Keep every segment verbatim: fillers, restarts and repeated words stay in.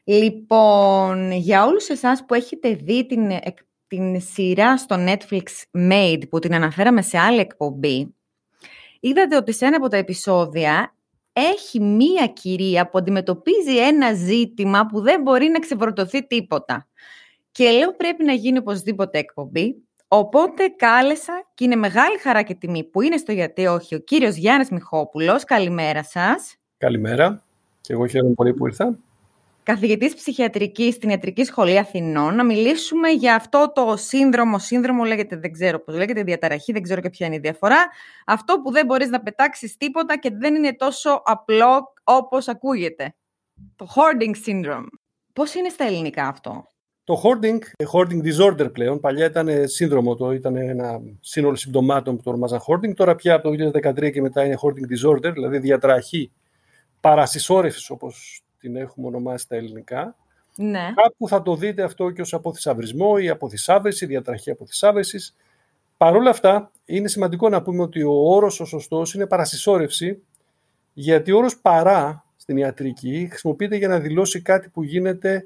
Λοιπόν, για όλους εσάς που έχετε δει την, την σειρά στο Netflix Made, που την αναφέραμε σε άλλη εκπομπή, είδατε ότι σε ένα από τα επεισόδια έχει μία κυρία που αντιμετωπίζει ένα ζήτημα που δεν μπορεί να ξεφορτωθεί τίποτα. Και λέω πρέπει να γίνει οπωσδήποτε εκπομπή, οπότε κάλεσα και είναι μεγάλη χαρά και τιμή που είναι στο Γιατί Όχι ο κύριος Γιάννης Μιχόπουλος. Καλημέρα σας. Καλημέρα και εγώ χαίρομαι πολύ που ήρθα. Καθηγητής ψυχιατρικής στην Ιατρική Σχολή Αθηνών, να μιλήσουμε για αυτό το σύνδρομο, σύνδρομο λέγεται, δεν ξέρω πώς λέγεται, διαταραχή, δεν ξέρω και ποια είναι η διαφορά, αυτό που δεν μπορείς να πετάξεις τίποτα και δεν είναι τόσο απλό όπως ακούγεται. Το hoarding syndrome. Πώς είναι στα ελληνικά αυτό? Το hoarding, hoarding disorder πλέον, παλιά ήταν σύνδρομο, το ήταν ένα σύνολο συμπτωμάτων που το ονομάζαν hoarding, τώρα πια από το δύο χιλιάδες δεκατρία και μετά είναι hoarding disorder, δηλαδή διαταραχή παρασυσσόρευσης όπως την έχουμε ονομάσει στα ελληνικά. Ναι. Κάπου θα το δείτε αυτό και ως αποθυσαυρισμό ή αποθυσάβρηση, διαταραχή αποθυσάβρησης. Παρ' όλα αυτά, είναι σημαντικό να πούμε ότι ο όρος ο σωστός είναι παρασυσσόρευση, γιατί ο όρος παρά στην ιατρική χρησιμοποιείται για να δηλώσει κάτι που γίνεται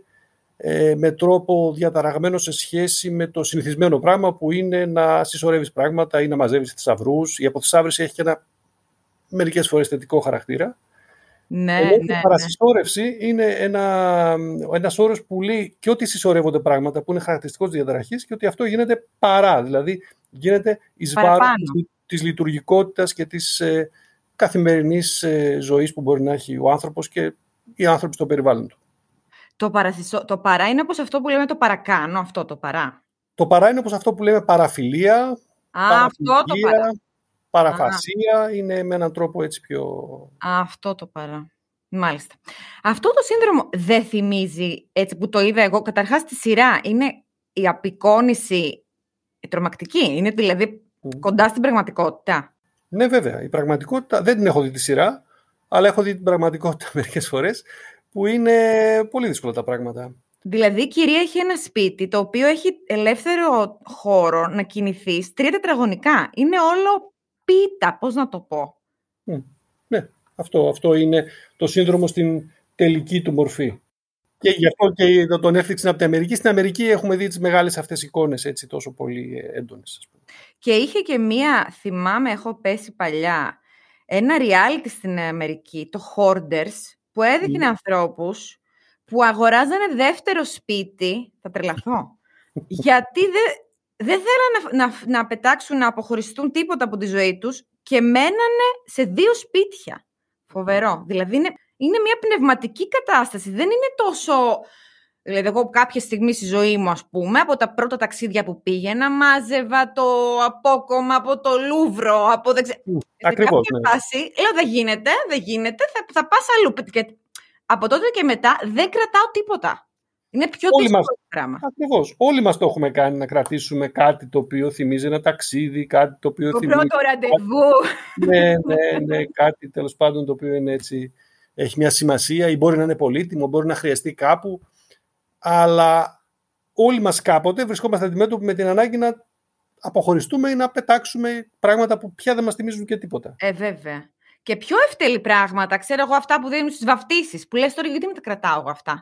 ε, με τρόπο διαταραγμένο σε σχέση με το συνηθισμένο πράγμα που είναι να συσσωρεύεις πράγματα ή να μαζεύεις θησαυρούς. Η αποθυσάβρηση έχει και ένα μερικές φορές θετικό χαρακτήρα. Ναι, Ενώ ναι, η παρασυσσόρευση ναι. είναι ένα, ένας όρος που λέει και ότι συσσωρεύονται πράγματα που είναι χαρακτηριστικό της διαταραχής και ότι αυτό γίνεται παρά, δηλαδή γίνεται εις βάρος της, της λειτουργικότητας και της ε, καθημερινής ε, ζωής που μπορεί να έχει ο άνθρωπος και οι άνθρωποι στο περιβάλλον του. Το, παρασυσσο... το παρά είναι όπως αυτό που λέμε το παρακάνω, αυτό το παρά. Το παρά είναι όπως αυτό που λέμε παραφιλία, Α, αυτό το παρά. παραφασία, Α. είναι με έναν τρόπο έτσι πιο... Αυτό το παρά. Μάλιστα. Αυτό το σύνδρομο δεν θυμίζει, έτσι που το είδα εγώ, καταρχάς στη σειρά, είναι η απεικόνηση τρομακτική, είναι δηλαδή mm. κοντά στην πραγματικότητα. Ναι, βέβαια. Η πραγματικότητα, δεν την έχω δει τη σειρά, αλλά έχω δει την πραγματικότητα μερικές φορές, που είναι πολύ δύσκολα τα πράγματα. Δηλαδή η κυρία έχει ένα σπίτι, το οποίο έχει ελεύθερο χώρο να κινηθείς, τρία τετραγωνικά. Είναι όλο πίτα, πώς να το πω. Mm. Ναι. Αυτό, αυτό είναι το σύνδρομο στην τελική του μορφή. Και γι' αυτό και τον έφτιαξαν από την Αμερική. Στην Αμερική έχουμε δει τις μεγάλες αυτές εικόνες έτσι τόσο πολύ έντονες. Ας πούμε. Και είχε και μία, θυμάμαι, έχω πέσει παλιά, ένα reality στην Αμερική, το Hoarders, που έδειχνε mm. ανθρώπους που αγοράζανε δεύτερο σπίτι, θα τρελαθώ, γιατί δεν δε θέλανε να, να, να πετάξουν, να αποχωριστούν τίποτα από τη ζωή τους και μένανε σε δύο σπίτια. Φοβερό. Δηλαδή είναι, είναι μια πνευματική κατάσταση. Δεν είναι τόσο... Δηλαδή εγώ κάποια στιγμή στη ζωή μου, ας πούμε, από τα πρώτα ταξίδια που πήγαινα, μάζευα το απόκομμα από το Λούβρο, από δεν ξέρω... Mm, ακριβώς, σε κάποια φάση, ναι. Λέω δεν γίνεται, δεν γίνεται, θα, θα πας αλλού. Και από τότε και μετά δεν κρατάω τίποτα. Είναι πιο δύσκολο πράγμα. Ακριβώς. Όλοι μας το έχουμε κάνει, να κρατήσουμε κάτι το οποίο θυμίζει ένα ταξίδι, κάτι το οποίο το θυμίζει... Το πρώτο ραντεβού. Ναι, ναι, ναι, κάτι τέλος πάντων το οποίο είναι έτσι, έχει μια σημασία ή μπορεί να είναι πολύτιμο, μπορεί να χρειαστεί κάπου, αλλά όλοι μας κάποτε βρισκόμαστε αντιμέτωποι με την ανάγκη να αποχωριστούμε ή να πετάξουμε πράγματα που πια δεν μας θυμίζουν και τίποτα. Ε, βέβαια. Και πιο ευτελή πράγματα, ξέρω εγώ αυτά που δίνουν στις βαφτίσεις, που λες τώρα γιατί με τα κρατάω εγώ αυτά.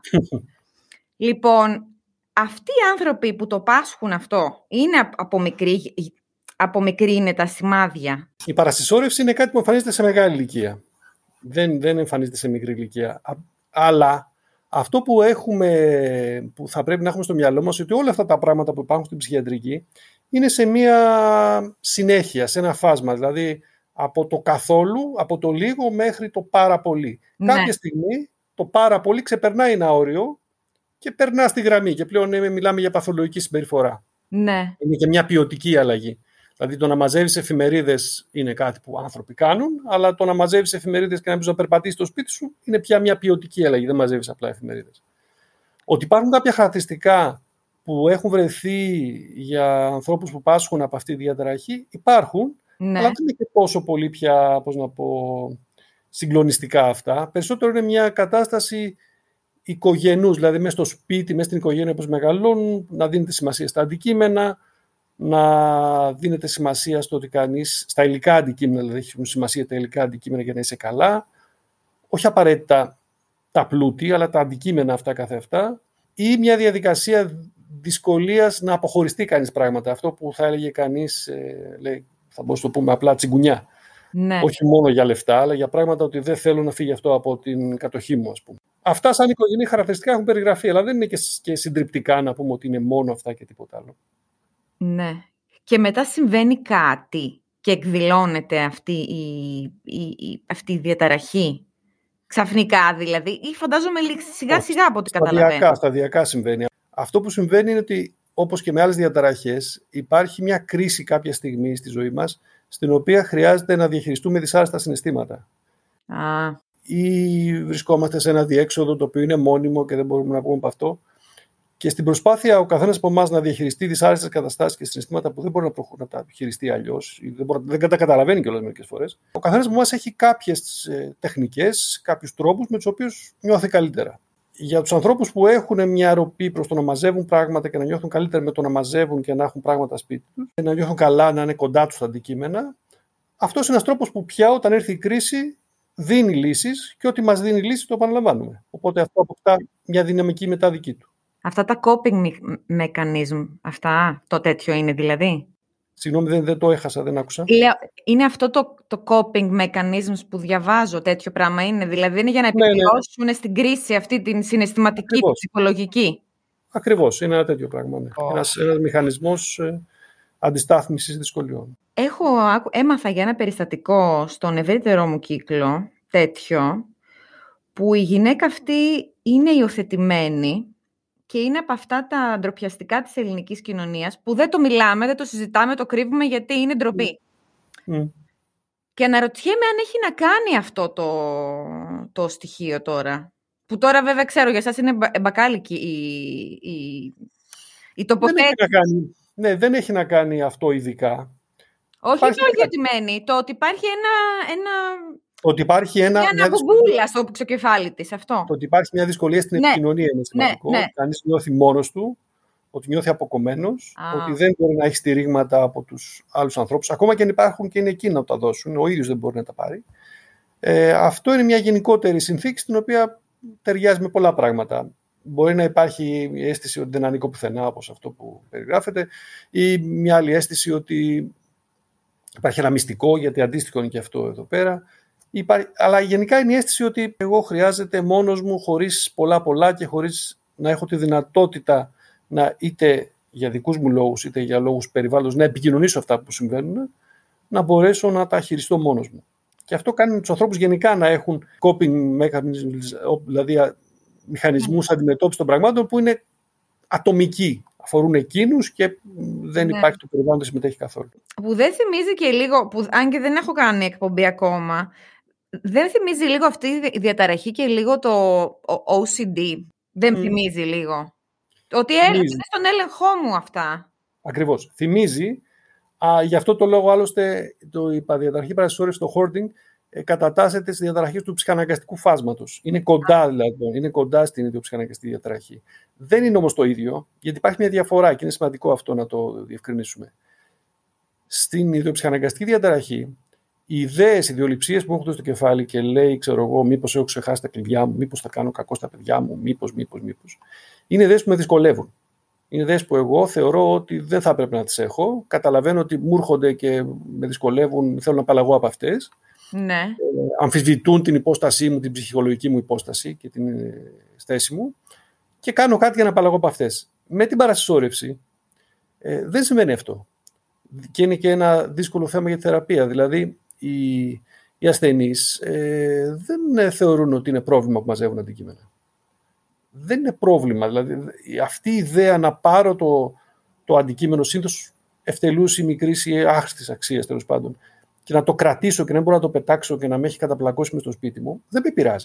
Λοιπόν, αυτοί οι άνθρωποι που το πάσχουν αυτό, είναι από μικρή, από μικρή είναι τα σημάδια? Η παρασυσσόρευση είναι κάτι που εμφανίζεται σε μεγάλη ηλικία. Δεν, δεν εμφανίζεται σε μικρή ηλικία. Αλλά αυτό που, έχουμε, που θα πρέπει να έχουμε στο μυαλό μας, ότι όλα αυτά τα πράγματα που υπάρχουν στην ψυχιατρική είναι σε μία συνέχεια, σε ένα φάσμα. Δηλαδή από το καθόλου, από το λίγο μέχρι το πάρα πολύ. Ναι. Κάποια στιγμή το πάρα πολύ ξεπερνάει ένα όριο και περνά στη γραμμή και πλέον μιλάμε για παθολογική συμπεριφορά. Ναι. Είναι και μια ποιοτική αλλαγή. Δηλαδή το να μαζεύεις εφημερίδες είναι κάτι που άνθρωποι κάνουν, αλλά το να μαζεύεις εφημερίδες και να μπεις να περπατήσεις στο σπίτι σου είναι πια μια ποιοτική αλλαγή. Δεν μαζεύεις απλά εφημερίδες. Ότι υπάρχουν κάποια χαρακτηριστικά που έχουν βρεθεί για ανθρώπους που πάσχουν από αυτή τη διαταραχή, υπάρχουν, ναι. Αλλά δεν είναι και τόσο πολύ πια, πώς να πω, συγκλονιστικά αυτά. Περισσότερο είναι μια κατάσταση οικογενούς, δηλαδή μέσα στο σπίτι, μέσα στην οικογένεια όπως μεγαλώνουν, να δίνεται σημασία στα αντικείμενα, να δίνεται σημασία στο ότι κανείς, στα υλικά αντικείμενα, δηλαδή έχουν σημασία τα υλικά αντικείμενα για να είσαι καλά, όχι απαραίτητα τα πλούτη, αλλά τα αντικείμενα αυτά καθ' αυτά, ή μια διαδικασία δυσκολίας να αποχωριστεί κανείς πράγματα. Αυτό που θα έλεγε κανείς, ε, λέει, θα μπορούσαμε να το πούμε απλά τσιγκουνιά. Ναι. Όχι μόνο για λεφτά, αλλά για πράγματα ότι δεν θέλω να φύγει αυτό από την κατοχή μου, ας πούμε. Αυτά σαν οικογενή χαρακτηριστικά έχουν περιγραφεί, αλλά δεν είναι και, και συντριπτικά να πούμε ότι είναι μόνο αυτά και τίποτα άλλο. Ναι. Και μετά συμβαίνει κάτι και εκδηλώνεται αυτή η, η, η, αυτή η διαταραχή. Ξαφνικά δηλαδή, ή φαντάζομαι σιγά σιγά από ό,τι καταλαβαίνω. Σταδιακά, σταδιακά συμβαίνει. Αυτό που συμβαίνει είναι ότι, όπως και με άλλες διαταραχές, υπάρχει μια κρίση κάποια στιγμή στη ζωή μας, στην οποία χρειάζεται να διαχειριστούμε δυσάρεστα συναισθήματα. Α. Ή βρισκόμαστε σε ένα διέξοδο το οποίο είναι μόνιμο και δεν μπορούμε να πούμε από αυτό. Και στην προσπάθεια ο καθένας από εμάς να διαχειριστεί δυσάρεστες καταστάσεις και συναισθήματα που δεν μπορεί να, προχω... να τα χειριστεί αλλιώς, ή δεν, μπορεί... δεν τα καταλαβαίνει κιόλας μερικές φορές, ο καθένας από εμάς έχει κάποιες ε, τεχνικές, κάποιους τρόπους με τους οποίους νιώθει καλύτερα. Για τους ανθρώπους που έχουν μια ροπή προς το να μαζεύουν πράγματα και να νιώθουν καλύτερα με το να μαζεύουν και να έχουν πράγματα σπίτι τους, και να νιώθουν καλά, να είναι κοντά τους τα αντικείμενα, αυτός είναι ένας τρόπος που πια όταν έρθει η κρίση δίνει λύσεις και ό,τι μας δίνει λύσεις το επαναλαμβάνουμε. Οπότε αυτό αποκτά μια δυναμική μετά δική του. Αυτά τα coping mechanism, αυτά, το τέτοιο είναι δηλαδή. Συγγνώμη, δεν, δεν το έχασα, δεν άκουσα. Λέω, είναι αυτό το, το coping mechanisms που διαβάζω, τέτοιο πράγμα είναι. Δηλαδή είναι για να επιβιώσουν ναι, ναι. στην κρίση αυτή την συναισθηματική, Ακριβώς. την ψυχολογική. Ακριβώς, είναι ένα τέτοιο πράγμα. Ναι. Oh. Ένας, ένας μηχανισμός ε, αντιστάθμισης δυσκολιών. Έχω, έμαθα για ένα περιστατικό στον ευρύτερό μου κύκλο, τέτοιο, που η γυναίκα αυτή είναι υιοθετημένη και είναι από αυτά τα ντροπιαστικά της ελληνικής κοινωνίας που δεν το μιλάμε, δεν το συζητάμε, το κρύβουμε γιατί είναι ντροπή. Mm. Και αναρωτιέμαι αν έχει να κάνει αυτό το, το στοιχείο τώρα. Που τώρα βέβαια ξέρω για εσάς είναι μπακάλικη η, η, η τοποθέτηση. Δεν έχει να κάνει, ναι, δεν έχει να κάνει αυτό ειδικά. Όχι υπάρχει το υιοθετημένη, το ότι υπάρχει ένα... ένα... Ότι υπάρχει ένα, μια αναγκουμπούλα στο κεφάλι της, αυτό. Το ότι υπάρχει μια δυσκολία στην ναι. επικοινωνία είναι σημαντικό. Ναι, ναι. Κανείς νιώθει μόνος του, ότι νιώθει αποκομμένος, ah. ότι δεν μπορεί να έχει στηρίγματα από τους άλλους ανθρώπους, ακόμα και αν υπάρχουν και είναι εκείνοι να τα δώσουν, ο ίδιος δεν μπορεί να τα πάρει. Ε, αυτό είναι μια γενικότερη συνθήκη στην οποία ταιριάζει με πολλά πράγματα. Μπορεί να υπάρχει η αίσθηση ότι δεν ανήκω πουθενά, όπως αυτό που περιγράφεται, ή μια άλλη αίσθηση ότι υπάρχει ένα μυστικό, γιατί αντίστοιχο είναι και αυτό εδώ πέρα. Υπάρχει, αλλά γενικά είναι η αίσθηση ότι εγώ χρειάζεται μόνος μου, χωρίς πολλά πολλά και χωρίς να έχω τη δυνατότητα να είτε για δικούς μου λόγους είτε για λόγους περιβάλλοντος να επικοινωνήσω αυτά που συμβαίνουν, να μπορέσω να τα χειριστώ μόνος μου. Και αυτό κάνει τους ανθρώπους γενικά να έχουν coping mechanisms, δηλαδή μηχανισμούς mm. αντιμετώπισης των πραγμάτων που είναι ατομικοί. Αφορούν εκείνους και δεν ναι. υπάρχει το περιβάλλον, δεν συμμετέχει καθόλου. Που δεν θυμίζει και λίγο, που, αν και δεν έχω κάνει εκπομπή ακόμα, δεν θυμίζει λίγο αυτή η διαταραχή και λίγο το ο σι ντι. Δεν mm. θυμίζει λίγο. Ότι είναι στον έλεγχό μου αυτά. Ακριβώς. Θυμίζει. Α, γι' αυτό το λόγο άλλωστε το είπα, διαταραχή παρασυσσόρευση στο hoarding ε, κατατάσσεται στις διαταραχές του ψυχαναγκαστικού φάσματος. Είναι κοντά δηλαδή, είναι κοντά στην ιδιοψυχαναγκαστική διαταραχή. Δεν είναι όμως το ίδιο, γιατί υπάρχει μια διαφορά και είναι σημαντικό αυτό να το διευκρινίσουμε. Στην ιδιοψυχαναγκαστική διαταραχή, οι ιδέες, οι ιδεολειψίες που έχω στο κεφάλι και λέει, ξέρω εγώ, μήπως έχω ξεχάσει τα κλειδιά μου, μήπως θα κάνω κακό στα παιδιά μου, μήπως, μήπως, μήπως. Είναι ιδέες που με δυσκολεύουν. Είναι ιδέες που εγώ θεωρώ ότι δεν θα πρέπει να τις έχω. Καταλαβαίνω ότι μου έρχονται και με δυσκολεύουν, θέλω να απαλλαγώ από αυτές. Ναι. Ε, αμφισβητούν την υπόστασή μου, την ψυχολογική μου υπόσταση και την θέση μου. Και κάνω κάτι για να απαλλαγώ από αυτές. Με την παρασυσσόρευση ε, δεν συμβαίνει αυτό. Και είναι και ένα δύσκολο θέμα για τη θεραπεία. Δηλαδή, οι, οι ασθενείς ε, δεν θεωρούν ότι είναι πρόβλημα που μαζεύουν αντικείμενα. Δεν είναι πρόβλημα. Δηλαδή, αυτή η ιδέα να πάρω το, το αντικείμενο συνήθως ευτελούς ή μικρής ή άχρηστης αξίας τέλος πάντων και να το κρατήσω και να μπορώ να το πετάξω και να με έχει καταπλακώσει μες στο σπίτι μου, δεν με πειράζει.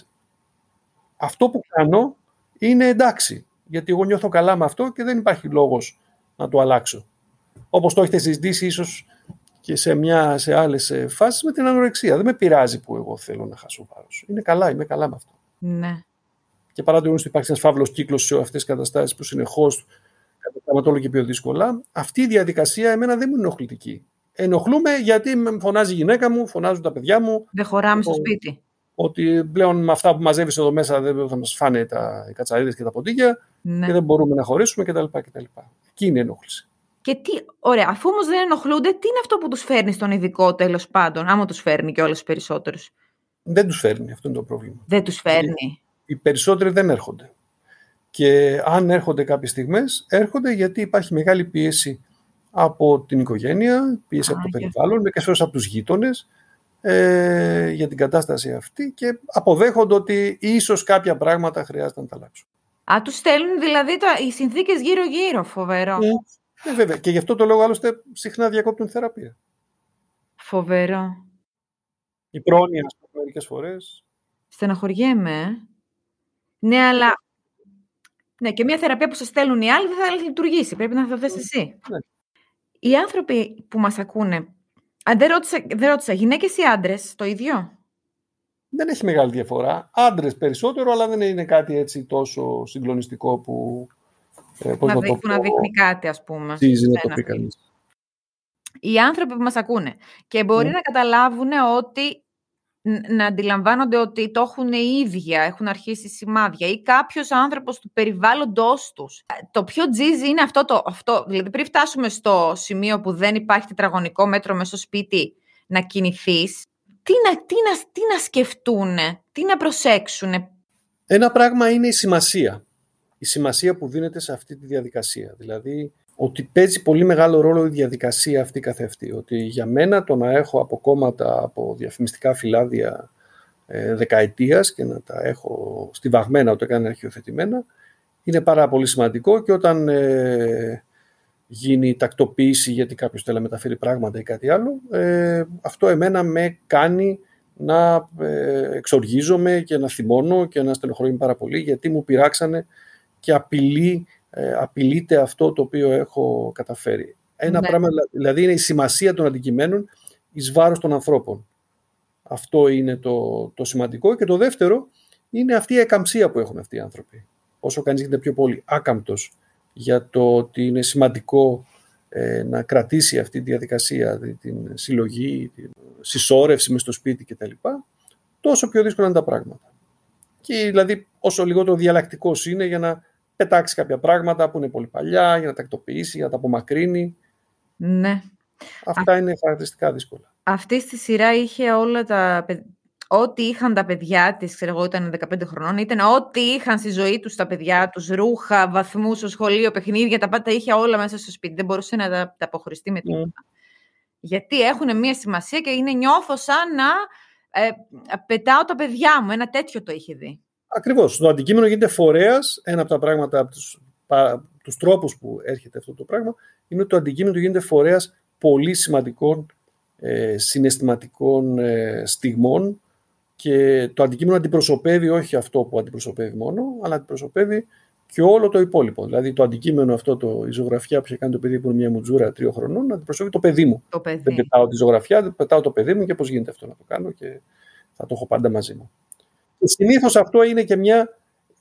Αυτό που κάνω είναι εντάξει, γιατί εγώ νιώθω καλά με αυτό και δεν υπάρχει λόγος να το αλλάξω. Όπως το έχετε συζητήσει ίσως και σε, μια, σε άλλες φάσεις με την ανορεξία. Δεν με πειράζει που εγώ θέλω να χάσω βάρος. Είναι καλά, είμαι καλά με αυτό. Ναι. Και παρά το γεγονός ότι υπάρχει ένας φαύλος κύκλος σε αυτές τις καταστάσεις που συνεχώς καταστάματο όλο και πιο δύσκολα, αυτή η διαδικασία εμένα δεν μου είναι ενοχλητική. Ενοχλούμε γιατί με φωνάζει η γυναίκα μου, φωνάζουν τα παιδιά μου. Δεν χωράμε στο σπίτι. ότι πλέον με αυτά που μαζεύεις εδώ μέσα δεν θα μας φάνε τα, οι κατσαρίδες και τα ποντίκια ναι. και δεν μπορούμε να χωρίσουμε κτλ. κτλ. Εκεί είναι η ενόχληση. Και τι, ωραία, αφού όμως δεν ενοχλούνται, τι είναι αυτό που τους φέρνει στον ειδικό τέλος πάντων, άμα τους φέρνει και όλους τους περισσότερους? Δεν τους φέρνει, αυτό είναι το πρόβλημα. Δεν τους φέρνει. Οι, οι περισσότεροι δεν έρχονται. Και αν έρχονται κάποιες στιγμές, έρχονται γιατί υπάρχει μεγάλη πίεση από την οικογένεια, πίεση Α, από το περιβάλλον, μερικές φορές από τους γείτονες ε, για την κατάσταση αυτή και αποδέχονται ότι ίσως κάποια πράγματα χρειάζεται να τα αλλάξουν. Α, τους στέλνουν δηλαδή τα, οι συνθήκες γύρω-γύρω, φοβερό. Ε, ε, βέβαια. Και γι' αυτό το λόγο άλλωστε συχνά διακόπτουν θεραπεία. Φοβερό. Η πρόνοια, ας πούμε, μερικές φορές. Στεναχωριέμαι. Ε. Ναι, αλλά... Ναι, και μια θεραπεία που σας στέλνουν οι άλλοι δεν θα λειτουργήσει. Πρέπει να θα θες εσύ. Ναι. Οι άνθρωποι που μας ακούνε, α, δεν, ρώτησα, δεν ρώτησα, γυναίκες ή άντρες, το ίδιο? Δεν έχει μεγάλη διαφορά. Άντρες περισσότερο, αλλά δεν είναι κάτι έτσι τόσο συγκλονιστικό που... Ε, που, να, να, δει, που να δείχνει κάτι, ας πούμε. Ζήσει να το πει κανείς. Οι άνθρωποι που μας ακούνε και μπορεί mm. να καταλάβουν ότι να αντιλαμβάνονται ότι το έχουν οι ίδια, έχουν αρχίσει σημάδια ή κάποιος άνθρωπος του περιβάλλοντος τους. Το πιο τζίζι είναι αυτό, το, αυτό. Δηλαδή πριν φτάσουμε στο σημείο που δεν υπάρχει τετραγωνικό μέτρο μέσα στο σπίτι να κινηθείς, τι να, τι να, τι να σκεφτούν, τι να προσέξουν. Ένα πράγμα είναι η σημασία. Η σημασία που δίνεται σε αυτή τη διαδικασία. Δηλαδή ότι παίζει πολύ μεγάλο ρόλο η διαδικασία αυτή καθεαυτή. Ότι για μένα το να έχω από κόμματα, από διαφημιστικά φυλάδια ε, δεκαετίας και να τα έχω στιβαγμένα όταν είναι αρχιοθετημένα, είναι πάρα πολύ σημαντικό και όταν ε, γίνει τακτοποίηση γιατί κάποιος θέλει να μεταφέρει πράγματα ή κάτι άλλο, ε, αυτό εμένα με κάνει να ε, εξοργίζομαι και να θυμώνω και να στενοχωρούμε πάρα πολύ γιατί μου πειράξανε και απειλεί Ε, απειλείται αυτό το οποίο έχω καταφέρει. Ένα ναι. πράγμα δηλαδή είναι η σημασία των αντικειμένων εις βάρος των ανθρώπων. Αυτό είναι το, το σημαντικό. Και το δεύτερο είναι αυτή η εκαμψία που έχουν αυτοί οι άνθρωποι. Όσο κανείς γίνεται πιο πολύ άκαμπτος για το ότι είναι σημαντικό ε, να κρατήσει αυτή τη διαδικασία, την συλλογή, την συσσόρευση μες στο σπίτι κτλ., τόσο πιο δύσκολα είναι τα πράγματα. Και δηλαδή όσο λιγότερο διαλλακτικός είναι για να πετάξει κάποια πράγματα που είναι πολύ παλιά, για να τακτοποιήσει, για να τα απομακρύνει. Ναι. Αυτά Α... είναι χαρακτηριστικά δύσκολα. Αυτή στη σειρά είχε όλα τα... Ό,τι είχαν τα παιδιά της, ξέρω εγώ, ήταν δεκαπέντε χρονών, ήταν ό,τι είχαν στη ζωή τους τα παιδιά τους, ρούχα, βαθμούς στο σχολείο, παιχνίδια, τα πάντα είχε όλα μέσα στο σπίτι. Δεν μπορούσε να τα, τα αποχωριστεί με τίποτα. Mm. Γιατί έχουν μία σημασία και είναι νιώθω σαν να ε, πετάω τα παιδιά μου. Ένα τέτοιο το είχε δει. Ακριβώς. Το αντικείμενο γίνεται φορέας. Ένα από τα πράγματα, από τους, τους τρόπους που έρχεται αυτό το πράγμα, είναι ότι το αντικείμενο γίνεται φορέας πολύ σημαντικών ε, συναισθηματικών ε, στιγμών και το αντικείμενο αντιπροσωπεύει όχι αυτό που αντιπροσωπεύει μόνο, αλλά αντιπροσωπεύει και όλο το υπόλοιπο. Δηλαδή το αντικείμενο αυτό, το, η ζωγραφιά που είχε κάνει το παιδί που είναι μια μουτζούρα τριών χρονών, αντιπροσωπεύει το παιδί μου. Το παιδί. Δεν πετάω τη ζωγραφιά, δεν πετάω το παιδί μου και πώς γίνεται αυτό να το κάνω και θα το έχω πάντα μαζί μου. Και συνήθως αυτό είναι και μια,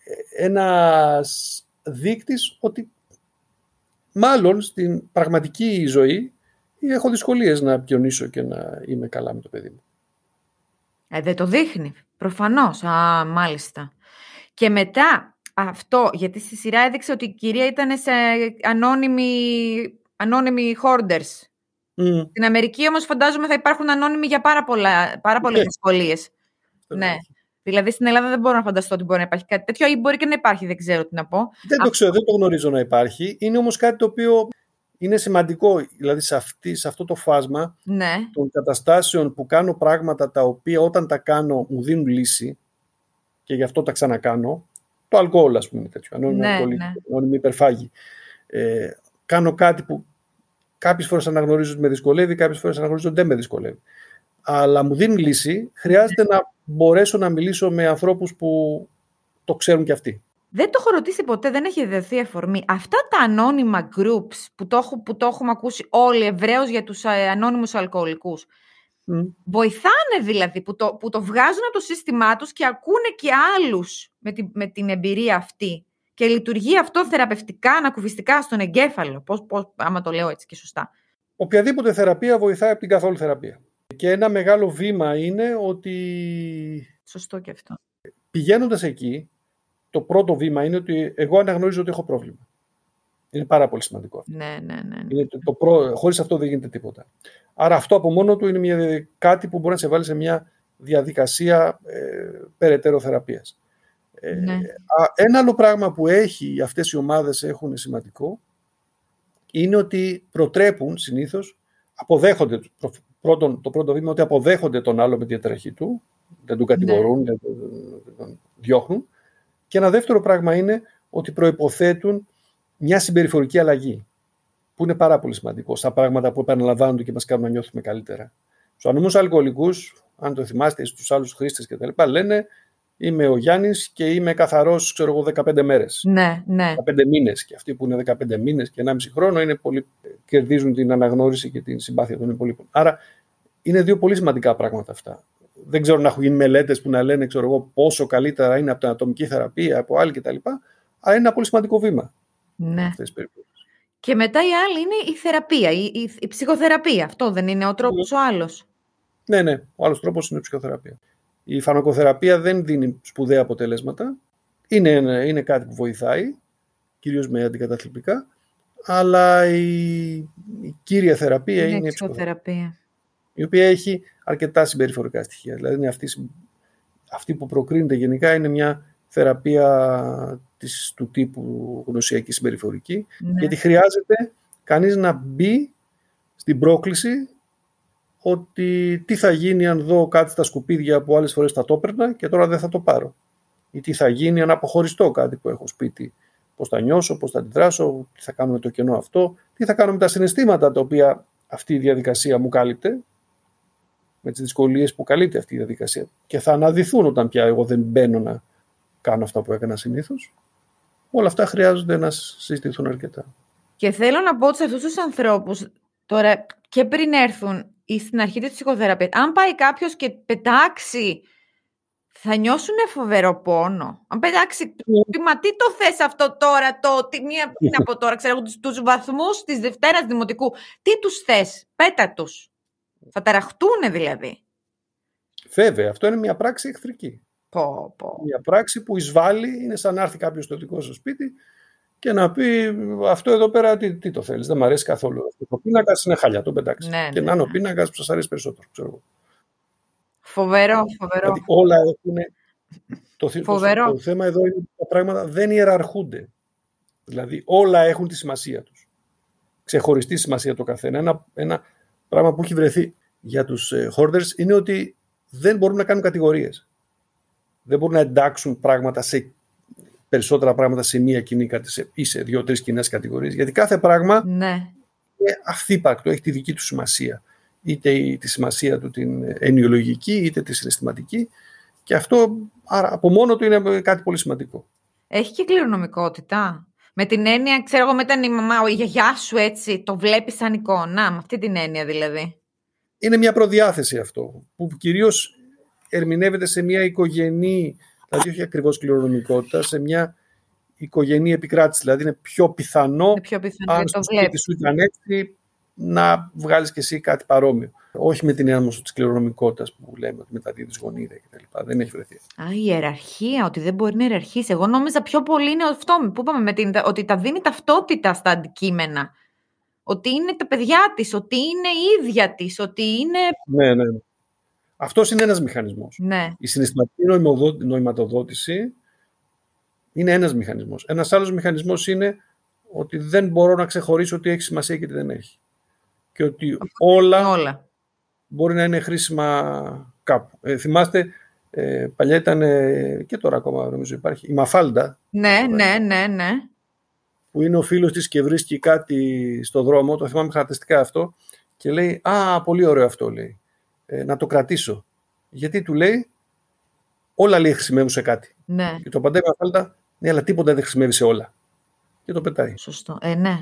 ένας δείκτης ότι μάλλον στην πραγματική ζωή έχω δυσκολίες να πιονίσω και να είμαι καλά με το παιδί μου. Ε, δεν το δείχνει, προφανώς. Α, μάλιστα. Και μετά αυτό, γιατί στη σειρά έδειξε ότι η κυρία ήταν σε ανώνυμοι, ανώνυμοι hoarders. Mm. Στην Αμερική όμως φαντάζομαι θα υπάρχουν ανώνυμοι για πάρα, πολλά, πάρα πολλές δυσκολίες. Yeah. Ναι. Δηλαδή στην Ελλάδα δεν μπορώ να φανταστώ ότι μπορεί να υπάρχει κάτι τέτοιο ή μπορεί και να υπάρχει, δεν ξέρω τι να πω. Δεν το ξέρω, δεν το γνωρίζω να υπάρχει. Είναι όμως κάτι το οποίο είναι σημαντικό. Δηλαδή σε, αυτή, σε αυτό το φάσμα ναι. των καταστάσεων που κάνω πράγματα τα οποία όταν τα κάνω μου δίνουν λύση και γι' αυτό τα ξανακάνω. Το αλκοόλ, ας πούμε, τέτοιο. Ανώνυμη ναι, αλκοόλ, ναι. ανώνυμη υπερφάγη. Ε, κάνω κάτι που κάποιες φορές αναγνωρίζω ότι με δυσκολεύει, κάποιες φορές αναγνωρίζω ότι δεν με δυσκολεύει. Αλλά μου δίνει λύση, χρειάζεται ναι. να μπορέσω να μιλήσω με ανθρώπους που το ξέρουν και αυτοί. Δεν το έχω ρωτήσει ποτέ, δεν έχει δοθεί αφορμή. Αυτά τα ανώνυμα groups που το, που το έχουμε ακούσει όλοι ευρέως για τους ανώνυμους αλκοολικούς, mm. βοηθάνε δηλαδή που το, που το βγάζουν από το σύστημά τους και ακούνε και άλλους με την, με την εμπειρία αυτή. Και λειτουργεί αυτό θεραπευτικά, ανακουφιστικά στον εγκέφαλο, πώς, πώς, άμα το λέω έτσι και σωστά. Οποιαδήποτε θεραπεία βοηθάει από την καθόλου θεραπεία. Και ένα μεγάλο βήμα είναι ότι... Σωστό και αυτό. Πηγαίνοντας εκεί, το πρώτο βήμα είναι ότι εγώ αναγνωρίζω ότι έχω πρόβλημα. Είναι πάρα πολύ σημαντικό. Ναι, ναι, ναι. Είναι το, το προ... Χωρίς αυτό δεν γίνεται τίποτα. Άρα αυτό από μόνο του είναι μια... κάτι που μπορεί να σε βάλει σε μια διαδικασία ε, περαιτέρω θεραπείας. Ναι. Ε, ένα άλλο πράγμα που έχει, αυτές οι ομάδες έχουν σημαντικό, είναι ότι προτρέπουν συνήθως, αποδέχονται, πρώτον, το πρώτο βήμα ότι αποδέχονται τον άλλο με τη διαταραχή του, δεν τον κατηγορούν, ναι. δεν τον διώχνουν. Και ένα δεύτερο πράγμα είναι ότι προϋποθέτουν μια συμπεριφορική αλλαγή, που είναι πάρα πολύ σημαντικό στα πράγματα που επαναλαμβάνονται και μας κάνουν να νιώθουμε καλύτερα. Στους ανομούς αλκοολικούς, αν το θυμάστε, στους άλλους χρήστες κτλ., λένε είμαι ο Γιάννης και είμαι καθαρός, ξέρω εγώ, δεκαπέντε μέρες. Ναι, ναι. δεκαπέντε μήνες. Και αυτοί που είναι δεκαπέντε μήνες και ενάμιση χρόνο είναι πολύ, κερδίζουν την αναγνώριση και την συμπάθεια των υπολείπων. Άρα είναι δύο πολύ σημαντικά πράγματα αυτά. Δεν ξέρω να έχουν γίνει μελέτες που να λένε, ξέρω εγώ, πόσο καλύτερα είναι από την ατομική θεραπεία, από άλλη κτλ. Αλλά είναι ένα πολύ σημαντικό βήμα. Ναι. Αυτές τις και μετά η άλλη είναι η θεραπεία, η, η, η ψυχοθεραπεία. Αυτό δεν είναι ο τρόπος ο άλλος. Ναι, ναι. Ο άλλος τρόπος είναι η ψυχοθεραπεία. Η φαρμακοθεραπεία δεν δίνει σπουδαία αποτελέσματα. Είναι, είναι κάτι που βοηθάει, κυρίως με αντικαταθλιπτικά, αλλά η, η κύρια θεραπεία είναι, είναι η ψυχοθεραπεία, η οποία έχει αρκετά συμπεριφορικά στοιχεία. Δηλαδή είναι αυτή, αυτή που προκρίνεται γενικά είναι μια θεραπεία της, του τύπου γνωσιακή συμπεριφορική, ναι. Γιατί χρειάζεται κανείς να μπει στην πρόκληση ότι τι θα γίνει αν δω κάτι στα σκουπίδια που άλλες φορές θα το έπαιρνα και τώρα δεν θα το πάρω. Ή τι θα γίνει αν αποχωριστώ κάτι που έχω σπίτι. Πώς θα νιώσω, πώς θα αντιδράσω, τι θα κάνω με το κενό αυτό, τι θα κάνω με τα συναισθήματα τα οποία αυτή η διαδικασία μου κάλυπτε, με τις δυσκολίες που καλύπτει αυτή η διαδικασία. Και θα αναδυθούν όταν πια εγώ δεν μπαίνω να κάνω αυτά που έκανα συνήθως. Όλα αυτά χρειάζονται να συζητηθούν αρκετά. Και θέλω να πω ότι σε αυτούς τους ανθρώπους, τώρα και πριν έρθουν ή στην αρχή της ψυχοθεραπείας, αν πάει κάποιος και πετάξει, θα νιώσουν φοβερό πόνο. Αν πετάξει, mm. μα τι το θες αυτό τώρα, το, τι, μία, τι να πω τώρα, ξέρω, τους, τους βαθμούς της Δευτέρας Δημοτικού, τι τους θες, πέτα τους. Θα ταραχτούνε δηλαδή. Βέβαια, αυτό είναι μια πράξη εχθρική. Πω, πω. Μια πράξη που εισβάλλει, είναι σαν να έρθει κάποιος στο δικό σου σπίτι και να πει αυτό εδώ πέρα τι, τι το θέλεις, δεν μου αρέσει καθόλου. Ο πίνακας είναι χαλιά, τον πετάξει. Ναι, και ναι, να είναι ο ναι. πίνακας που σας αρέσει περισσότερο, ξέρω εγώ. Φοβερό, φοβερό. Δηλαδή όλα έχουν. Το, το, το θέμα εδώ είναι ότι τα πράγματα δεν ιεραρχούνται. Δηλαδή όλα έχουν τη σημασία τους. Ξεχωριστή σημασία το καθένα. Ένα, ένα πράγμα που έχει βρεθεί για τους ε, hoarders είναι ότι δεν μπορούν να κάνουν κατηγορίες. Δεν μπορούν να εντάξουν πράγματα σε περισσότερα πράγματα σε μία κοινή ή σε δύο-τρεις κοινές κατηγορίες. Γιατί κάθε πράγμα ναι. είναι αυθύπαρκτο, έχει τη δική του σημασία. Είτε τη σημασία του την ενοιολογική, είτε τη συναισθηματική. Και αυτό άρα, από μόνο του είναι κάτι πολύ σημαντικό. Έχει και κληρονομικότητα. Με την έννοια, ξέρω εγώ, μετά η μαμά, η γιαγιά σου έτσι, το βλέπεις σαν εικόνα. Με αυτή την έννοια δηλαδή. Είναι μια προδιάθεση αυτό, που κυρίως ερμηνεύεται σε μια οικογενή, δηλαδή όχι ακριβώς κληρονομικότητα, σε μια οικογενή επικράτηση. Δηλαδή είναι πιο πιθανό, είναι πιο πιθανό αν στο σπίτι σου ήταν έτσι, να βγάλεις και εσύ κάτι παρόμοιο. Όχι με την έννοια της κληρονομικότητας που λέμε, ότι μεταδίδεις γονίδα κτλ. Δεν έχει βρεθεί. Α, η ιεραρχία, ότι δεν μπορεί να ιεραρχήσει. Εγώ νόμιζα πιο πολύ είναι αυτό που είπαμε, με την, ότι τα δίνει ταυτότητα στα αντικείμενα. Ότι είναι τα παιδιά της, ότι είναι η ίδια της, ότι είναι... Ναι, ναι. Αυτός είναι ένας μηχανισμός. Ναι. Η συναισθηματική νοηματοδότηση είναι ένας μηχανισμός. Ένας άλλος μηχανισμός είναι ότι δεν μπορώ να ξεχωρίσω τι έχει σημασία και τι δεν έχει. Και ότι όλα, όλα. μπορεί να είναι χρήσιμα κάπου. Ε, θυμάστε, ε, παλιά ήταν ε, και τώρα ακόμα νομίζω υπάρχει η Μαφάλντα. Ναι, ναι, ναι, ναι. Που είναι ο φίλος της και βρίσκει κάτι στο δρόμο, το θυμάμαι χαρακτηριστικά αυτό, και λέει, α, πολύ ωραίο αυτό, λέει, ε, να το κρατήσω. Γιατί του λέει, όλα λέει χρησιμεύουν σε κάτι. Ναι. Και το απαντάει η Μαφάλντα, ναι, αλλά τίποτα δεν χρησιμεύει σε όλα. Και το πετάει. Σωστό. Ε, ναι.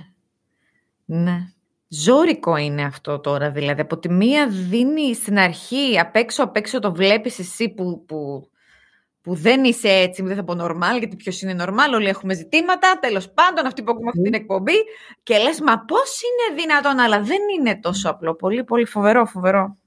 Ναι. Ζώρικο είναι αυτό τώρα, δηλαδή. Από τη μία δίνει στην αρχή, απ' έξω απ' έξω το βλέπεις εσύ που, που, που δεν είσαι έτσι, δεν θα πω normal, γιατί ποιος είναι normal, όλοι έχουμε ζητήματα, τέλος πάντων, αυτοί που ακούμε αυτή την εκπομπή, και λες, μα πώς είναι δυνατόν, αλλά δεν είναι τόσο απλό. Πολύ, πολύ φοβερό, φοβερό.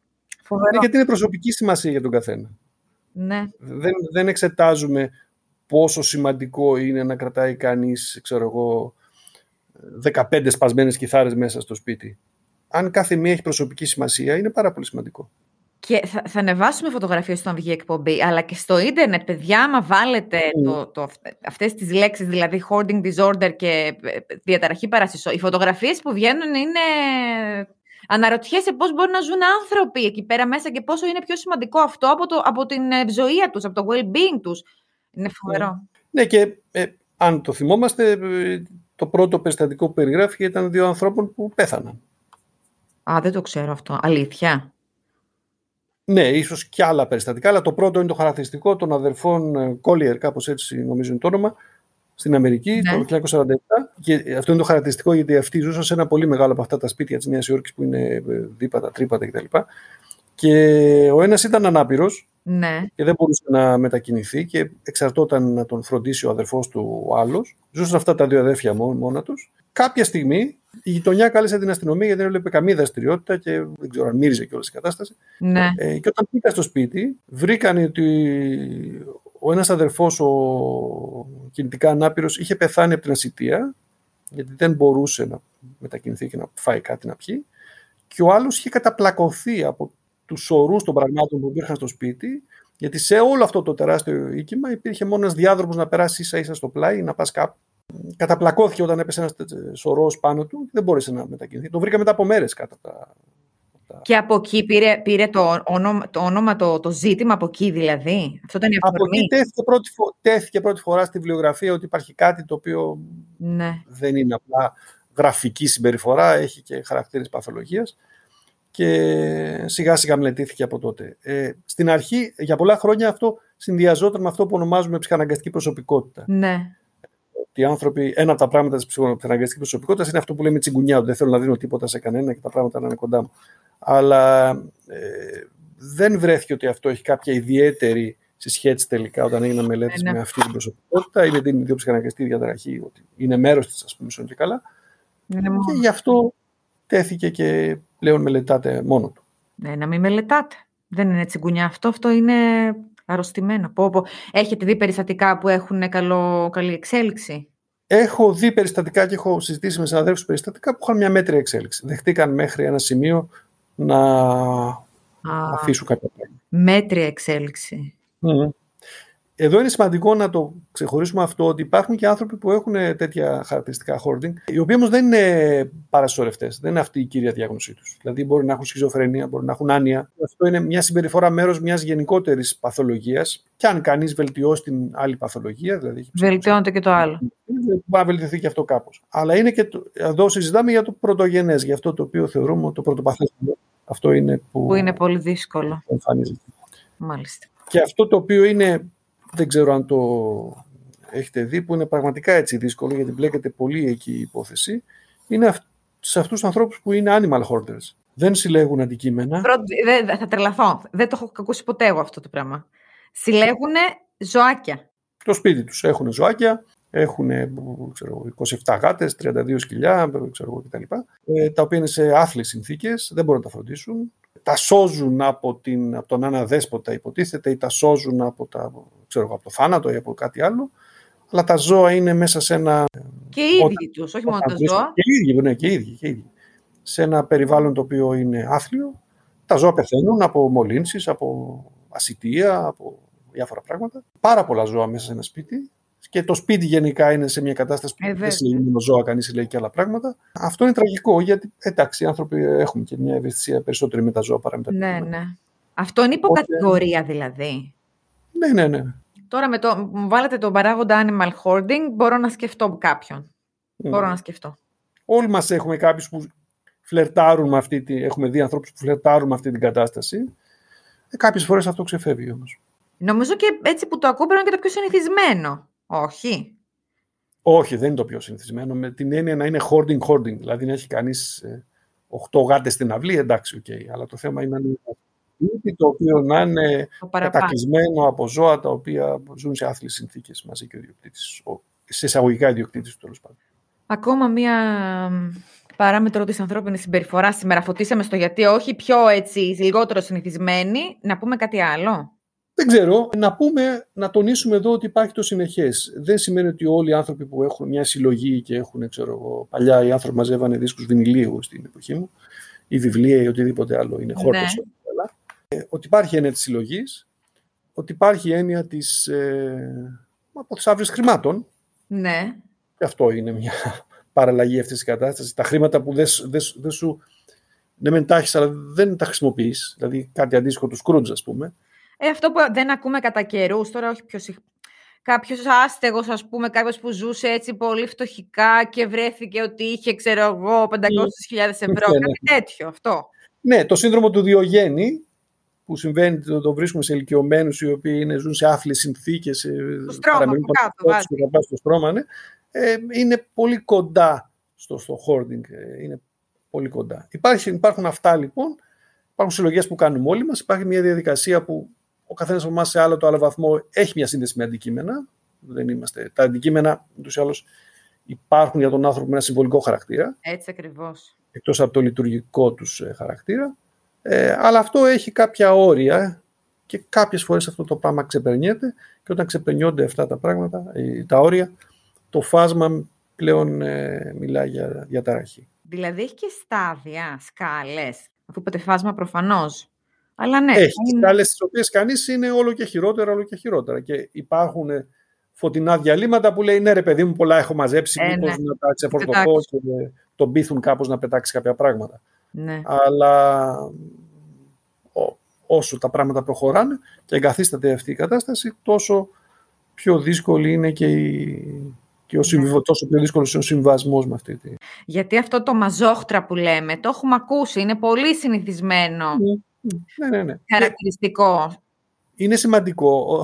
Φοβερό. Ναι, γιατί είναι προσωπική σημασία για τον καθένα. Ναι. Δεν, δεν εξετάζουμε πόσο σημαντικό είναι να κρατάει κανείς, ξέρω εγώ, δεκαπέντε σπασμένες κιθάρες μέσα στο σπίτι. Αν κάθε μία έχει προσωπική σημασία, είναι πάρα πολύ σημαντικό. Και θα, θα ανεβάσουμε φωτογραφίες όταν βγει εκπομπή, αλλά και στο ίντερνετ, παιδιά, άμα βάλετε mm. το, το, αυτές τις λέξεις, δηλαδή hoarding disorder και διαταραχή παρασυσσό, οι φωτογραφίες που βγαίνουν είναι... Αναρωτιέσαι πώς μπορούν να ζουν άνθρωποι εκεί πέρα μέσα και πόσο είναι πιο σημαντικό αυτό από, το, από την ευζοία τους, από το well-being τους. Είναι φοβερό. Ναι, και ε, αν το θυμόμαστε, το πρώτο περιστατικό που περιγράφηκε ήταν δύο ανθρώπων που πέθαναν. Α, δεν το ξέρω αυτό. Αλήθεια. Ναι, ίσως και άλλα περιστατικά, αλλά το πρώτο είναι το χαρακτηριστικό των αδερφών Collier, κάπως έτσι νομίζω είναι το όνομα, στην Αμερική, ναι. το χίλια εννιακόσια σαράντα επτά. Και αυτό είναι το χαρακτηριστικό, γιατί αυτοί ζούσαν σε ένα πολύ μεγάλο από αυτά τα σπίτια της Νέας Υόρκης που είναι δίπατα, τρίπατα κτλ. Και ο ένας ήταν ανάπηρος, ναι. και δεν μπορούσε να μετακινηθεί και εξαρτώταν να τον φροντίσει ο αδερφός του ο άλλος. Ζούσαν αυτά τα δύο αδέρφια μόνα τους. Κάποια στιγμή η γειτονιά κάλεσε την αστυνομία γιατί δεν έβλεπε καμία δραστηριότητα και δεν ξέρω αν μύριζε κιόλας η κατάσταση. Ναι. Ε, και όταν πήγα στο σπίτι, βρήκαν ότι ο ένας αδερφός, ο κινητικά ανάπηρος, είχε πεθάνει από την ασιτεία, γιατί δεν μπορούσε να μετακινηθεί και να φάει κάτι να πιει. Και ο άλλος είχε καταπλακωθεί από τους σωρούς των πραγμάτων που υπήρχαν στο σπίτι, γιατί σε όλο αυτό το τεράστιο οίκημα υπήρχε μόνο ένας διάδρομος να περάσει ίσα ίσα στο πλάι, να πας κάπου. Καταπλακώθηκε όταν έπεσε ένας σωρός πάνω του και δεν μπόρεσε να μετακινηθεί. Το βρήκα μετά από μέρες κάτω από τα. Και από εκεί πήρε, πήρε το, όνομα, το όνομα, το, το ζήτημα από εκεί δηλαδή. Αυτό ήταν η αφορμή. Από εκεί τέθηκε πρώτη, φο... τέθηκε πρώτη φορά στη βιβλιογραφία ότι υπάρχει κάτι το οποίο ναι. δεν είναι απλά γραφική συμπεριφορά, έχει και χαρακτήρες παθολογίας. Και σιγά σιγά μελετήθηκε από τότε. Ε, στην αρχή, για πολλά χρόνια αυτό συνδυαζόταν με αυτό που ονομάζουμε ψυχαναγκαστική προσωπικότητα. Ναι. Οι άνθρωποι, ένα από τα πράγματα της ψυχαναγκαστικής προσωπικότητας είναι αυτό που λέμε τσιγκουνιά, ότι δεν θέλω να δίνω τίποτα σε κανένα και τα πράγματα να είναι κοντά μου. Αλλά ε, δεν βρέθηκε ότι αυτό έχει κάποια ιδιαίτερη συσχέτιση τελικά όταν έγιναν μελέτες ναι. με αυτή την προσωπικότητα ή με την ιδιοψυχαναγκαστική διαταραχή, ότι είναι μέρος της, ας πούμε, και καλά. Ναι. Και γι' αυτό τέθηκε και πλέον μελετάτε μόνο του. Ναι, να μην μελετάτε. Δεν είναι τσιγκουνιά αυτό, αυτό είναι αρρωστημένο. Πω, πω. Έχετε δει περιστατικά που έχουν καλό, καλή εξέλιξη? Έχω δει περιστατικά και έχω συζητήσει με συναδέλφους περιστατικά που είχαν μια μέτρια εξέλιξη. Δεχτήκαν μέχρι ένα σημείο να Α, αφήσουν κάποια πράγματα. Μέτρια εξέλιξη. Mm. Εδώ είναι σημαντικό να το ξεχωρίσουμε αυτό, ότι υπάρχουν και άνθρωποι που έχουν τέτοια χαρακτηριστικά hoarding, οι οποίοι όμως δεν είναι παρασυσσωρευτές, δεν είναι αυτή η κύρια διάγνωσή τους. Δηλαδή μπορεί να έχουν σχιζοφρενία, μπορεί να έχουν άνοια. Αυτό είναι μια συμπεριφορά, μέρος μιας γενικότερης παθολογίας. Και αν κανείς βελτιώσει την άλλη παθολογία, δηλαδή. Βελτιώνεται και το άλλο. Μπορεί να βελτιωθεί και αυτό κάπως. Αλλά είναι και το, εδώ συζητάμε για το πρωτογενές, για αυτό το οποίο θεωρούμε το πρωτοπαθές. Αυτό είναι που, που είναι πολύ δύσκολο. Εμφανίζεται. Μάλιστα. Και αυτό το οποίο είναι. Δεν ξέρω αν το έχετε δει, που είναι πραγματικά έτσι δύσκολο, γιατί μπλέκεται πολύ εκεί η υπόθεση, είναι σε αυτούς τους ανθρώπους που είναι animal hoarders. Δεν συλλέγουν αντικείμενα. Δεν θα τρελαθώ. Δεν το έχω ακούσει ποτέ εγώ αυτό το πράγμα. Συλλέγουν ζωάκια. Στο σπίτι τους έχουν ζωάκια, έχουν ξέρω, είκοσι επτά γάτες, τριάντα δύο σκυλιά ξέρω, κτλ. Ε, τα οποία είναι σε άθλιες συνθήκες, δεν μπορούν να τα φροντίσουν. Τα σώζουν από, την, από τον ένα δέσποτα, υποτίθεται, ή τα σώζουν από, τα, ξέρω, από το θάνατο ή από κάτι άλλο. Αλλά τα ζώα είναι μέσα σε ένα. Και οι ίδιοι τους, όχι μόνο τα ζώα. Και οι ίδιοι, ναι, και οι ίδιοι, και οι ίδιοι. Σε ένα περιβάλλον το οποίο είναι άθλιο. Τα ζώα πεθαίνουν από μολύνσεις, από ασιτεία, από διάφορα πράγματα. Πάρα πολλά ζώα μέσα σε ένα σπίτι. Και το σπίτι γενικά είναι σε μια κατάσταση που ε, δεν συλλέγει μόνο ζώα, κανείς συλλέγει και άλλα πράγματα. Αυτό είναι τραγικό, γιατί εντάξει, οι άνθρωποι έχουν και μια ευαισθησία περισσότερη με τα ζώα παρά με τα ναι, ναι. Αυτό είναι υποκατηγορία δηλαδή. Ναι, ναι, ναι. Τώρα με το, μου βάλετε τον παράγοντα animal hoarding, μπορώ να σκεφτώ κάποιον. Mm. Μπορώ να σκεφτώ. Όλοι μας έχουμε κάποιους που φλερτάρουν με αυτή τη, έχουμε δει ανθρώπους που φλερτάρουν με αυτή την κατάσταση. Ε, κάποιες φορές αυτό ξεφεύγει όμως. Νομίζω και έτσι που το ακούω πρέπει να είναι και το πιο συνηθισμένο. Όχι. Όχι, δεν είναι το πιο συνηθισμένο. Με την έννοια να είναι hoarding, hoarding. Δηλαδή να έχει κανείς οχτώ γάτες στην αυλή, εντάξει, okay. Αλλά το θέμα είναι να είναι σπίτι το οποίο να είναι κατακλεισμένο από ζώα τα οποία ζουν σε άθλιες συνθήκες μαζί και ο ιδιοκτήτης, σε εισαγωγικά ιδιοκτήτης του τέλος πάντων. Ακόμα μία Παράμετρο της ανθρώπινης συμπεριφοράς σήμερα. Φωτίσαμε στο γιατί όχι, πιο έτσι, λιγότερο συνηθισμένοι. Να πούμε κάτι άλλο. Δεν ξέρω. Να πούμε, να τονίσουμε εδώ ότι υπάρχει το συνεχές. Δεν σημαίνει ότι όλοι οι άνθρωποι που έχουν μια συλλογή και έχουν, ξέρω εγώ, παλιά οι άνθρωποι μαζεύανε δίσκους βινιλίου στην εποχή μου, ή βιβλία ή οτιδήποτε άλλο, είναι χόρτες. Ναι. Ε, ότι υπάρχει έννοια της συλλογής, ότι υπάρχει έννοια της, ε, από τις αύριες χρημάτων. Ναι. Και αυτό είναι μια παραλλαγή αυτής της κατάστασης. Τα χρήματα που δεν, δεν, δεν σου. Ναι, μεν τα έχεις, αλλά δεν τα χρησιμοποιείς. Δηλαδή κάτι αντίστοιχο του Σκρούτζ, ας πούμε. Ε, αυτό που δεν ακούμε κατά καιρούς, τώρα όχι πιο συχνά. Κάποιος άστεγος, ας πούμε, κάποιος που ζούσε έτσι πολύ φτωχικά και βρέθηκε ότι είχε, ξέρω εγώ, πεντακόσιες χιλιάδες ευρώ, ναι, κάτι ναι. τέτοιο, αυτό. Ναι, το σύνδρομο του Διογέννη, που συμβαίνει, το, το βρίσκουμε σε ηλικιωμένους οι οποίοι είναι, ζουν σε άφλιες συνθήκες. Στο στρώμα από κάτω, βάζει. Στο στρώμα, ναι. ε, είναι πολύ κοντά στο, στο hoarding, ε, είναι πολύ κοντά. Υπάρχει, υπάρχουν αυτά λοιπόν, υπάρχουν συλλογές που κάνουμε όλοι μας, υπάρχει μια διαδικασία που ο καθένας από εμάς σε άλλο το άλλο βαθμό έχει μια σύνδεση με αντικείμενα. Δεν είμαστε. Τα αντικείμενα, ούτως ή άλλως, υπάρχουν για τον άνθρωπο με ένα συμβολικό χαρακτήρα. Έτσι ακριβώς. Εκτός από το λειτουργικό τους χαρακτήρα. Ε, αλλά αυτό έχει κάποια όρια και κάποιες φορές αυτό το πράγμα ξεπερνιέται και όταν ξεπερνιόνται αυτά τα πράγματα, τα όρια, το φάσμα πλέον ε, μιλάει για διαταραχή. Δηλαδή έχει και στάδια, σκάλες, αφού είπατε φάσμα προφανώς. Αλλά ναι. Έχει είναι... σκάλες τις οποίες κανείς είναι όλο και χειρότερα, όλο και χειρότερα. Και υπάρχουν φωτεινά διαλύματα που λέει ναι ρε παιδί μου πολλά έχω μαζέψει, ε, μήπως ναι. να τα ξεφορτωθώ και τον πείθουν κάπως να πετάξει κάποια πράγματα. Ναι. Αλλά ό, όσο τα πράγματα προχωράνε και εγκαθίσταται αυτή η κατάσταση, τόσο πιο δύσκολη είναι και, η, και ο συμβιβ, ναι. τόσο πιο δύσκολος είναι ο συμβασμός με αυτή τη... Γιατί αυτό το μαζόχτρα που λέμε, το έχουμε ακούσει, είναι πολύ συνηθισμένο. Ναι, ναι, ναι. Χαρακτηριστικό. Είναι σημαντικό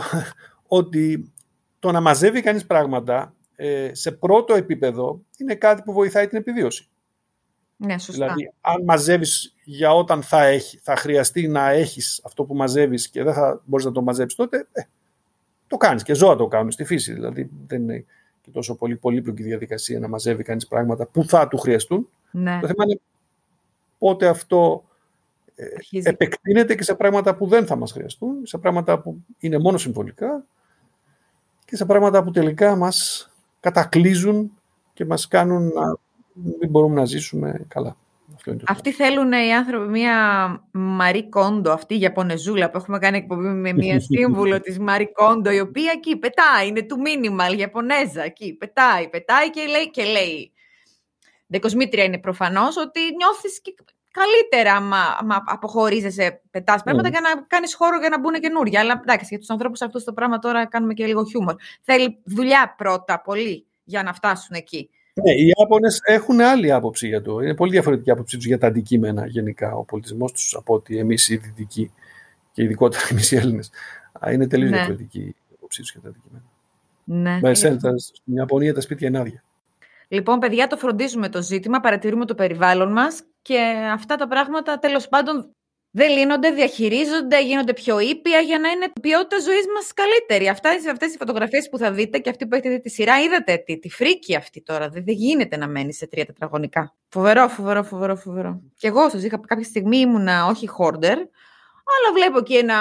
ότι το να μαζεύει κανείς πράγματα ε, σε πρώτο επίπεδο είναι κάτι που βοηθάει την επιβίωση. Ναι, σωστά. Δηλαδή, αν μαζεύεις για όταν θα, έχει, θα χρειαστεί να έχεις αυτό που μαζεύεις και δεν θα μπορείς να το μαζέψεις τότε, ε, το κάνεις. Και ζώα το κάνουν στη φύση. Δηλαδή, δεν είναι και τόσο πολύ πολύπλοκη διαδικασία να μαζεύει κανείς πράγματα που θα του χρειαστούν. Ναι. Το θέμα είναι πότε αυτό ε, επεκτείνεται και σε πράγματα που δεν θα μας χρειαστούν, σε πράγματα που είναι μόνο συμβολικά και σε πράγματα που τελικά μας κατακλείζουν και μας κάνουν να μην μπορούμε να ζήσουμε καλά. Αυτό είναι το Αυτοί θέλουν οι άνθρωποι μια Μαρί Κόντο, αυτή η Ιαπωνεζούλα που έχουμε κάνει εκπομπή με μια σύμβουλο της Μαρί Κόντο, η οποία εκεί πετάει, είναι του minimal, Ιαπωνέζα, εκεί πετάει, πετάει και λέει, και λέει. Δεκοσμήτρια είναι προφανώς ότι νιώθεις και καλύτερα άμα αποχωρίζεσαι, πετάς πράγματα mm. για να κάνεις χώρο για να μπουν καινούργια. Αλλά εντάξει, για τους ανθρώπους αυτούς το πράγμα τώρα κάνουμε και λίγο χιούμορ. Θέλει δουλειά πρώτα πολύ για να φτάσουν εκεί. Ναι, οι Ιάπωνες έχουν άλλη άποψη για το. Είναι πολύ διαφορετική άποψη τους για τα αντικείμενα γενικά. Ο πολιτισμός τους από ότι εμείς οι Δυτικοί και ειδικότερα εμείς οι Έλληνες. Είναι τελείως ναι. διαφορετική η άποψή τους για τα αντικείμενα. Ναι. Με εσένα, στην Ιαπωνία τα σπίτια είναι άδεια. Λοιπόν, παιδιά, το φροντίζουμε το ζήτημα, παρατηρούμε το περιβάλλον μας και αυτά τα πράγματα τέλος πάντων δεν λύνονται, διαχειρίζονται, γίνονται πιο ήπια για να είναι η ποιότητα ζωής μας καλύτερη. Αυτές, αυτές οι φωτογραφίες που θα δείτε και αυτή που έχετε δει τη σειρά, είδατε τι, τη φρίκη αυτή τώρα. Δεν, δεν γίνεται να μένει σε τρία τετραγωνικά. Φοβερό, φοβερό, φοβερό, φοβερό. Και εγώ σας είχα κάποια στιγμή ήμουνα όχι hoarder, αλλά βλέπω εκεί ένα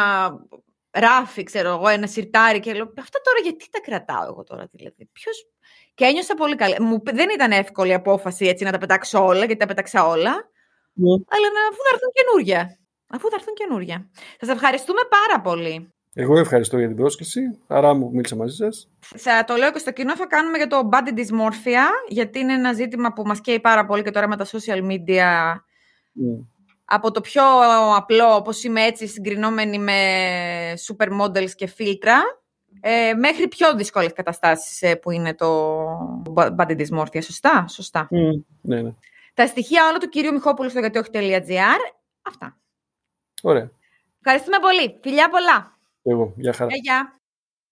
ράφι, ξέρω εγώ, ένα σιρτάρι και λέω αυτά τώρα γιατί τα κρατάω εγώ τώρα δηλαδή. Ποιος... Και ένιωσα πολύ καλά. Μου, δεν ήταν εύκολη η απόφαση έτσι να τα πετάξω όλα, γιατί τα πέταξα όλα. Mm. Αλλά να, αφού θα έρθουν καινούργια. Αφού θα έρθουν καινούργια. Σας ευχαριστούμε πάρα πολύ. Εγώ ευχαριστώ για την πρόσκληση. Χαρά μου που μίλησα μαζί σας. Θα το λέω και στο κοινό, θα κάνουμε για το body dysmorphia, γιατί είναι ένα ζήτημα που μας καίει πάρα πολύ και τώρα με τα social media. Mm. Από το πιο απλό, όπως είμαι έτσι συγκρινόμενη με supermodels και φίλτρα, Ε, μέχρι πιο δύσκολες καταστάσεις ε, που είναι το body dysmorphia. Σωστά, σωστά. Mm, ναι, ναι. Τα στοιχεία όλα του κυρίου Μιχόπουλου στο γιατί όχι τελεία τζι άρ. Αυτά. Ωραία. Ευχαριστούμε πολύ. Φιλιά πολλά. Εγώ. Γεια χαρά. Γεια, γεια.